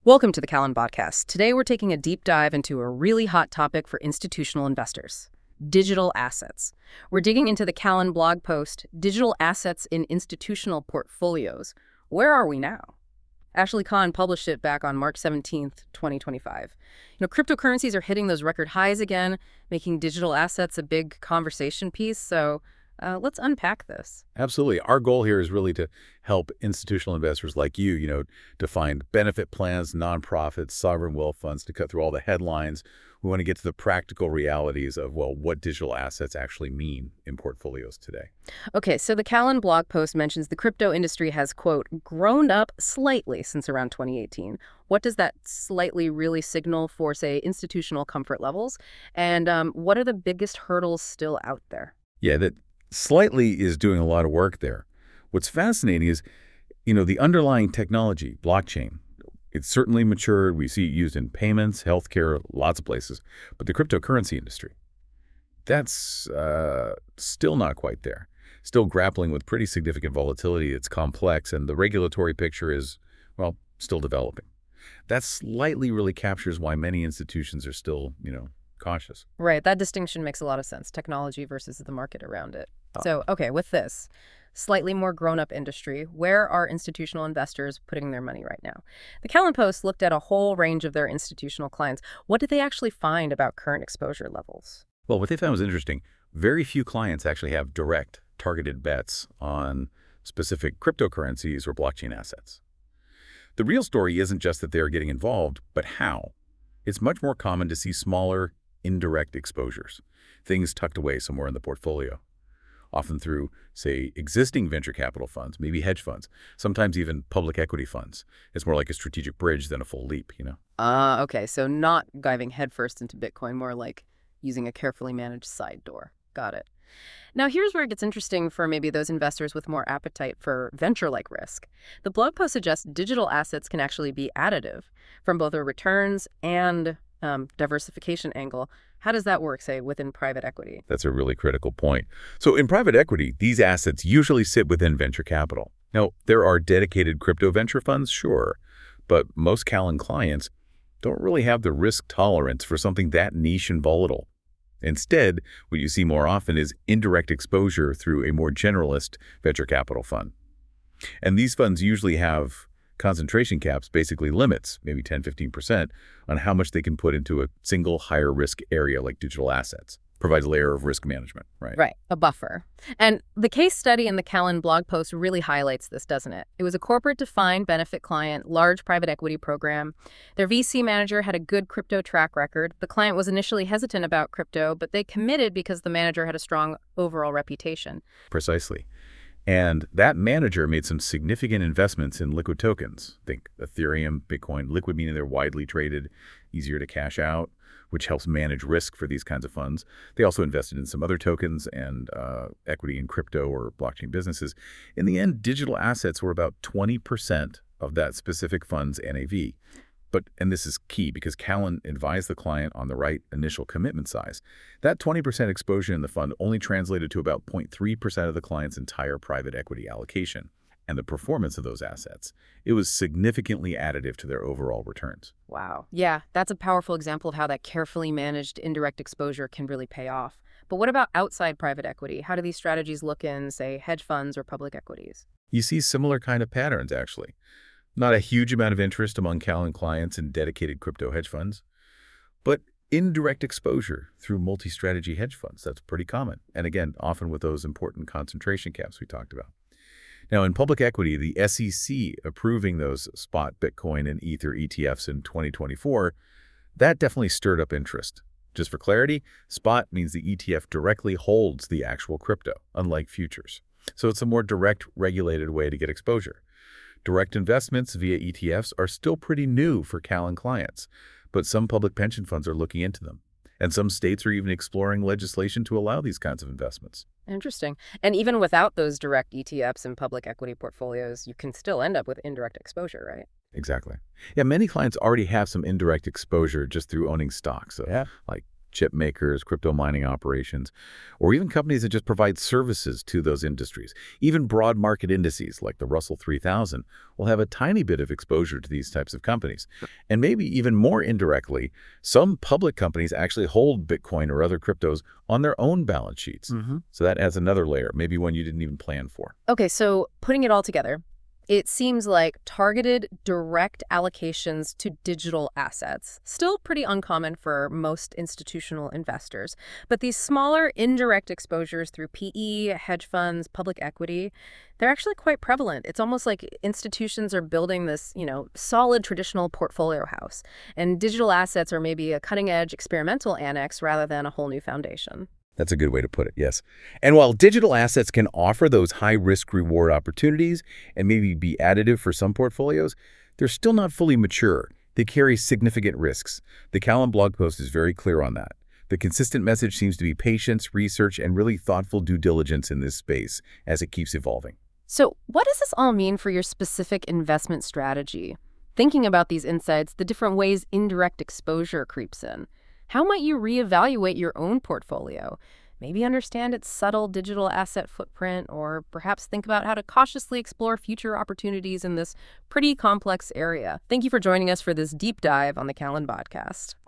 Welcome to the Callan Podcast. Today we're taking a deep dive into a really hot topic for institutional investors, digital assets. We're digging into the Callan blog post, Digital Assets in Institutional Portfolios. Where are we now? Ashley Kahn published it back on March 17th, 2025. Cryptocurrencies are hitting those record highs again, making digital assets a big conversation piece, so let's unpack this. Absolutely. Our goal here is really to help institutional investors like you, to find benefit plans, nonprofits, sovereign wealth funds, to cut through all the headlines. We want to get to the practical realities of, what digital assets actually mean in portfolios today. Okay, so the Callan blog post mentions the crypto industry has, quote, grown up slightly since around 2018. What does that slightly really signal for, say, institutional comfort levels? And what are the biggest hurdles still out there? Yeah, that slightly is doing a lot of work there. What's fascinating is, the underlying technology, blockchain. It's certainly matured. We see it used in payments, healthcare, lots of places. But the cryptocurrency industry, that's still not quite there. Still grappling with pretty significant volatility. It's complex, and the regulatory picture is, still developing. That slightly really captures why many institutions are still, cautious. Right, that distinction makes a lot of sense, technology versus the market around it. So, okay, with this slightly more grown-up industry, where are institutional investors putting their money right now? The Callan Post looked at a whole range of their institutional clients. What did they actually find about current exposure levels? Well, what they found was interesting. Very few clients actually have direct, targeted bets on specific cryptocurrencies or blockchain assets. The real story isn't just that they are getting involved, but how. It's much more common to see smaller, indirect exposures, things tucked away somewhere in the portfolio, often through, say, existing venture capital funds, maybe hedge funds, sometimes even public equity funds. It's more like a strategic bridge than a full leap, Okay, so not diving headfirst into Bitcoin, more like using a carefully managed side door. Got it. Now, here's where it gets interesting for maybe those investors with more appetite for venture-like risk. The blog post suggests digital assets can actually be additive from both a returns and diversification angle. How does that work, say, within private equity? That's a really critical point. So in private equity, these assets usually sit within venture capital. Now, there are dedicated crypto venture funds, sure, but most Callan clients don't really have the risk tolerance for something that niche and volatile. Instead, what you see more often is indirect exposure through a more generalist venture capital fund. And these funds usually have concentration caps, basically limits, maybe 10–15%, on how much they can put into a single higher risk area like digital assets. Provides a layer of risk management, right? Right, a buffer. And the case study in the Callan blog post really highlights this, doesn't it? It was a corporate defined benefit client, large private equity program. Their VC manager had a good crypto track record. The client was initially hesitant about crypto, but they committed because the manager had a strong overall reputation. Precisely. And that manager made some significant investments in liquid tokens. Think Ethereum, Bitcoin, liquid meaning they're widely traded, easier to cash out, which helps manage risk for these kinds of funds. They also invested in some other tokens and equity in crypto or blockchain businesses. In the end, digital assets were about 20% of that specific fund's NAV. But, and this is key because Callan advised the client on the right initial commitment size. That 20% exposure in the fund only translated to about 0.3% of the client's entire private equity allocation. And the performance of those assets, it was significantly additive to their overall returns. Wow. Yeah, that's a powerful example of how that carefully managed indirect exposure can really pay off. But what about outside private equity? How do these strategies look in, say, hedge funds or public equities? You see similar kind of patterns, actually. Not a huge amount of interest among Callan clients in dedicated crypto hedge funds, but indirect exposure through multi-strategy hedge funds. That's pretty common. And again, often with those important concentration caps we talked about. Now, in public equity, the SEC approving those spot Bitcoin and Ether ETFs in 2024, that definitely stirred up interest. Just for clarity, spot means the ETF directly holds the actual crypto, unlike futures. So it's a more direct, regulated way to get exposure. Direct investments via ETFs are still pretty new for Callan clients, but some public pension funds are looking into them. And some states are even exploring legislation to allow these kinds of investments. Interesting. And even without those direct ETFs and public equity portfolios, you can still end up with indirect exposure, right? Exactly. Yeah, many clients already have some indirect exposure just through owning stocks, like chip makers, crypto mining operations, or even companies that just provide services to those industries. Even broad market indices like the Russell 3000 will have a tiny bit of exposure to these types of companies. And maybe even more indirectly, some public companies actually hold Bitcoin or other cryptos on their own balance sheets. So that adds another layer, maybe one you didn't even plan for. Okay, so putting it all together, it seems like targeted direct allocations to digital assets, still pretty uncommon for most institutional investors. But these smaller indirect exposures through PE, hedge funds, public equity, they're actually quite prevalent. It's almost like institutions are building this, solid traditional portfolio house. And digital assets are maybe a cutting-edge experimental annex rather than a whole new foundation. That's a good way to put it, yes. And while digital assets can offer those high risk-reward opportunities and maybe be additive for some portfolios, they're still not fully mature. They carry significant risks. The Callen blog post is very clear on that. The consistent message seems to be patience, research, and really thoughtful due diligence in this space as it keeps evolving. So what does this all mean for your specific investment strategy? Thinking about these insights, the different ways indirect exposure creeps in. How might you reevaluate your own portfolio? Maybe understand its subtle digital asset footprint, or perhaps think about how to cautiously explore future opportunities in this pretty complex area. Thank you for joining us for this deep dive on the Callen Podcast.